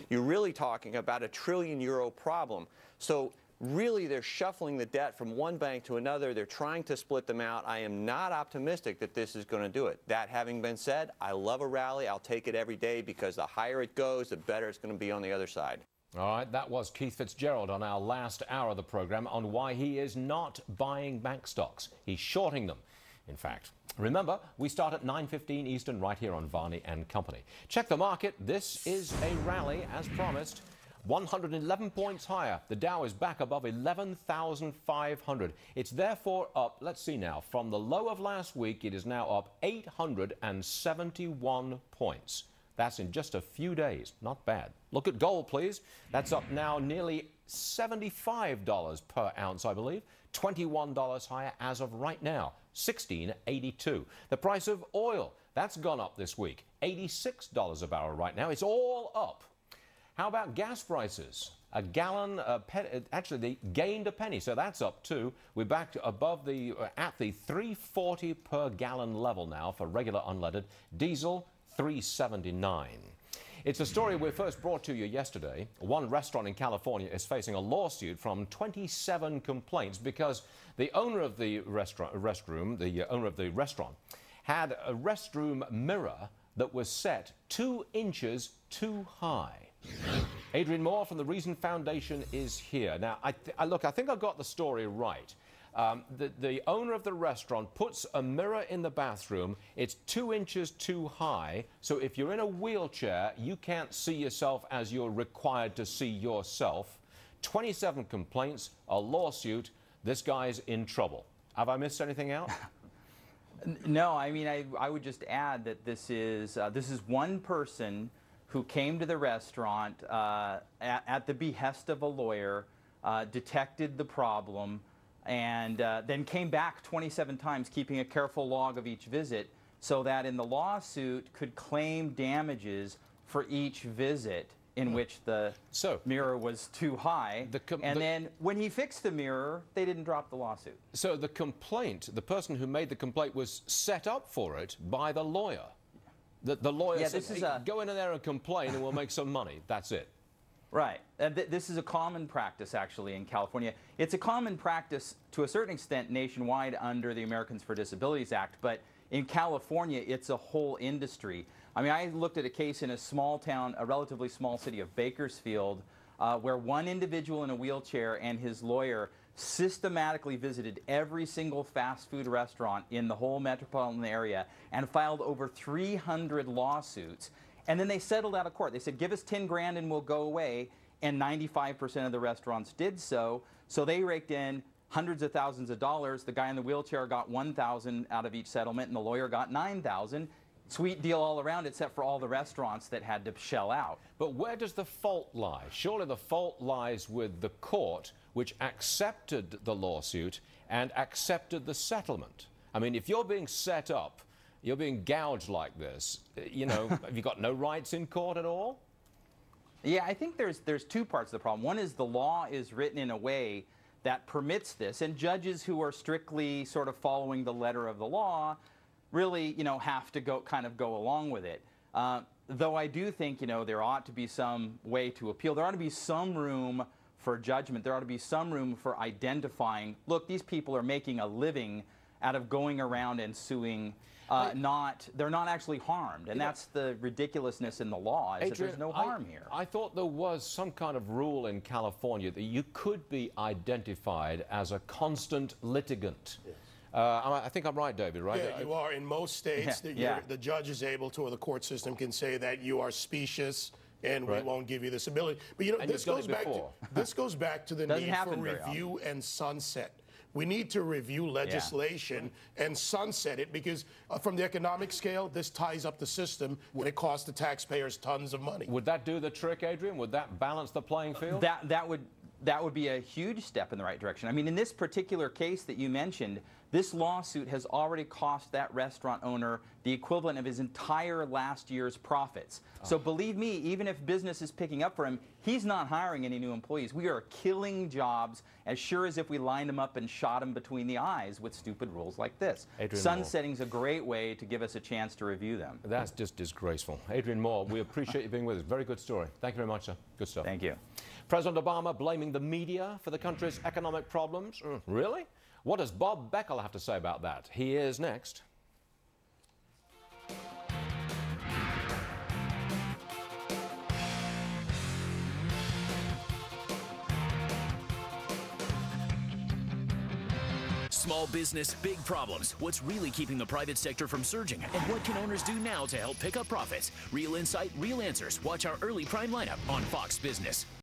you're really talking about a €1 trillion problem. So really, they're shuffling the debt from one bank to another. They're trying to split them out. I am not optimistic that this is going to do it. That having been said, I love a rally. I'll take it every day because the higher it goes, the better it's going to be on the other side. All right, that was Keith Fitzgerald on our last hour of the program on why he is not buying bank stocks. He's shorting them, in fact. Remember, we start at 9:15 Eastern right here on Varney and Company. Check the market. This is a rally, as promised. 111 points higher. The Dow is back above 11,500. It's therefore up, let's see now, from the low of last week, it is now up 871 points. That's in just a few days. Not bad. Look at gold, please. That's up now nearly $75 per ounce, I believe. $21 higher as of right now, $16.82. The price of oil, that's gone up this week, $86 a barrel right now. It's all up. How about gas prices? A gallon, actually, they gained a penny, so that's up too. We're back to above at the $3.40 per gallon level now for regular unleaded. Diesel, $3.79. It's a story we first brought to you yesterday. One restaurant in California is facing a lawsuit from 27 complaints because the owner of the restaurant had a restroom mirror that was set 2 inches too high. Adrian Moore from the Reason Foundation is here. Now, I think I got the story right. The owner of the restaurant puts a mirror in the bathroom. It's 2 inches too high, so if you're in a wheelchair, you can't see yourself as you're required to see yourself. 27 complaints, a lawsuit. This guy's in trouble. Have I missed anything out? No, I mean, I would just add that this is one person who came to the restaurant at the behest of a lawyer, detected the problem, and then came back 27 times, keeping a careful log of each visit, so that in the lawsuit could claim damages for each visit in which the mirror was too high. And then when he fixed the mirror, they didn't drop the lawsuit. So the complaint, the person who made the complaint was set up for it by the lawyer. The lawyer said, hey, go in there and complain and we'll make some money. That's it. Right. This is a common practice, actually, in California. It's a common practice to a certain extent nationwide under the Americans for Disabilities Act, but in California, it's a whole industry. I mean, I looked at a case in a small town, a relatively small city of Bakersfield, where one individual in a wheelchair and his lawyer systematically visited every single fast food restaurant in the whole metropolitan area and filed over 300 lawsuits. And then they settled out of court. They said, give us 10 grand and we'll go away. And 95% of the restaurants did so. So they raked in hundreds of thousands of dollars. The guy in the wheelchair got $1,000 out of each settlement, and the lawyer got $9,000. Sweet deal all around, except for all the restaurants that had to shell out. But where does the fault lie? Surely the fault lies with the court, which accepted the lawsuit and accepted the settlement. I mean, if you're being set up, you're being gouged like this, you know, have you got no rights in court at all? Yeah, I think there's two parts of the problem. One is the law is written in a way that permits this, and judges who are strictly sort of following the letter of the law really, you know, have to go along with it. Though I do think, you know, there ought to be some way to appeal. There ought to be some room for judgment. There ought to be some room for identifying, look, these people are making a living out of going around and suing. They're not actually harmed, and that's the ridiculousness in the law, is that there's no harm here. I thought there was some kind of rule in California that you could be identified as a constant litigant. Yes. I think I'm right, David, right? Yeah, you are. In most states, the judge is able to, or the court system can say that you are specious and we won't give you this ability. But, you know, this goes back to the need for review and sunset. We need to review legislation and sunset it because from the economic scale, this ties up the system and it costs the taxpayers tons of money. Would that do the trick, Adrian? Would that balance the playing field? That would be a huge step in the right direction. I mean, in this particular case that you mentioned, This lawsuit has already cost that restaurant owner the equivalent of his entire last year's profits. So believe me, even if business is picking up for him, he's not hiring any new employees. We are killing jobs as sure as if we lined them up and shot them between the eyes with stupid rules like this. Sunsetting's a great way to give us a chance to review them. That's just disgraceful. Adrian Moore, we appreciate you being with us. Very good story. Thank you very much, sir. Good stuff. Thank you. President Obama blaming the media for the country's economic problems? Really? What does Bob Beckel have to say about that? He is next. Small business, big problems. What's really keeping the private sector from surging? And what can owners do now to help pick up profits? Real insight, real answers. Watch our early prime lineup on Fox Business.